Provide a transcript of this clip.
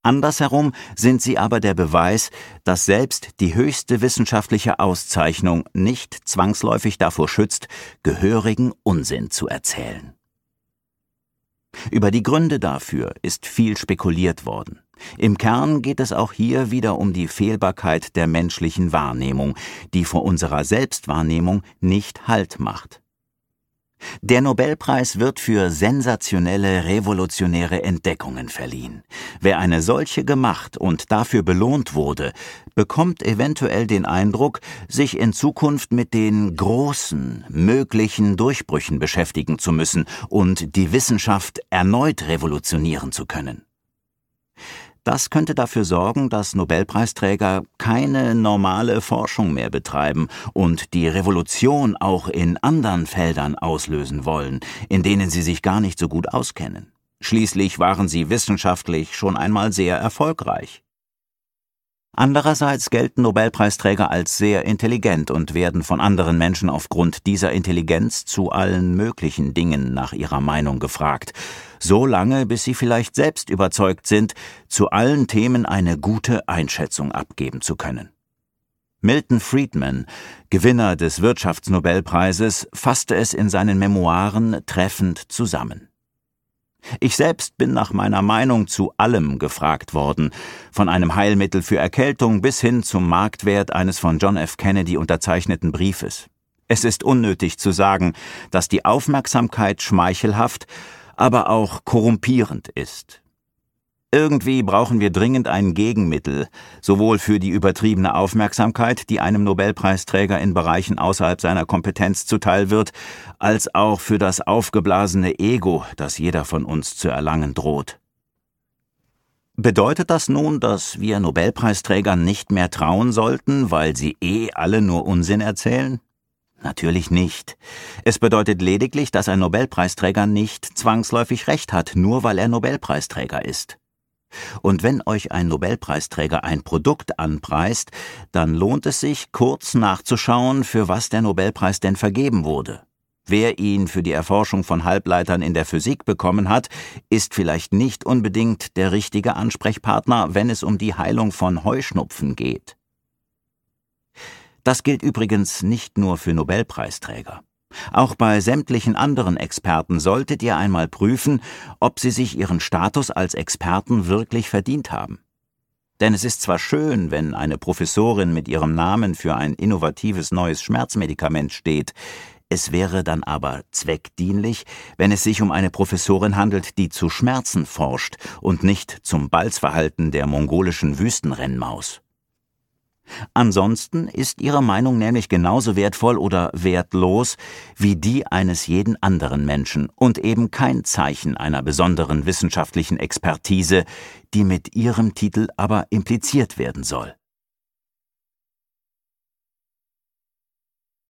Andersherum sind sie aber der Beweis, dass selbst die höchste wissenschaftliche Auszeichnung nicht zwangsläufig davor schützt, gehörigen Unsinn zu erzählen. Über die Gründe dafür ist viel spekuliert worden. Im Kern geht es auch hier wieder um die Fehlbarkeit der menschlichen Wahrnehmung, die vor unserer Selbstwahrnehmung nicht Halt macht. Der Nobelpreis wird für sensationelle, revolutionäre Entdeckungen verliehen. Wer eine solche gemacht und dafür belohnt wurde, bekommt eventuell den Eindruck, sich in Zukunft mit den großen, möglichen Durchbrüchen beschäftigen zu müssen und die Wissenschaft erneut revolutionieren zu können. Das könnte dafür sorgen, dass Nobelpreisträger keine normale Forschung mehr betreiben und die Revolution auch in anderen Feldern auslösen wollen, in denen sie sich gar nicht so gut auskennen. Schließlich waren sie wissenschaftlich schon einmal sehr erfolgreich. Andererseits gelten Nobelpreisträger als sehr intelligent und werden von anderen Menschen aufgrund dieser Intelligenz zu allen möglichen Dingen nach ihrer Meinung gefragt, so lange, bis sie vielleicht selbst überzeugt sind, zu allen Themen eine gute Einschätzung abgeben zu können. Milton Friedman, Gewinner des Wirtschaftsnobelpreises, fasste es in seinen Memoiren treffend zusammen. Ich selbst bin nach meiner Meinung zu allem gefragt worden, von einem Heilmittel für Erkältung bis hin zum Marktwert eines von John F. Kennedy unterzeichneten Briefes. Es ist unnötig zu sagen, dass die Aufmerksamkeit schmeichelhaft, aber auch korrumpierend ist. Irgendwie brauchen wir dringend ein Gegenmittel, sowohl für die übertriebene Aufmerksamkeit, die einem Nobelpreisträger in Bereichen außerhalb seiner Kompetenz zuteil wird, als auch für das aufgeblasene Ego, das jeder von uns zu erlangen droht. Bedeutet das nun, dass wir Nobelpreisträgern nicht mehr trauen sollten, weil sie alle nur Unsinn erzählen? Natürlich nicht. Es bedeutet lediglich, dass ein Nobelpreisträger nicht zwangsläufig Recht hat, nur weil er Nobelpreisträger ist. Und wenn euch ein Nobelpreisträger ein Produkt anpreist, dann lohnt es sich, kurz nachzuschauen, für was der Nobelpreis denn vergeben wurde. Wer ihn für die Erforschung von Halbleitern in der Physik bekommen hat, ist vielleicht nicht unbedingt der richtige Ansprechpartner, wenn es um die Heilung von Heuschnupfen geht. Das gilt übrigens nicht nur für Nobelpreisträger. Auch bei sämtlichen anderen Experten solltet ihr einmal prüfen, ob sie sich ihren Status als Experten wirklich verdient haben. Denn es ist zwar schön, wenn eine Professorin mit ihrem Namen für ein innovatives neues Schmerzmedikament steht, es wäre dann aber zweckdienlich, wenn es sich um eine Professorin handelt, die zu Schmerzen forscht und nicht zum Balzverhalten der mongolischen Wüstenrennmaus. Ansonsten ist ihre Meinung nämlich genauso wertvoll oder wertlos wie die eines jeden anderen Menschen und eben kein Zeichen einer besonderen wissenschaftlichen Expertise, die mit ihrem Titel aber impliziert werden soll.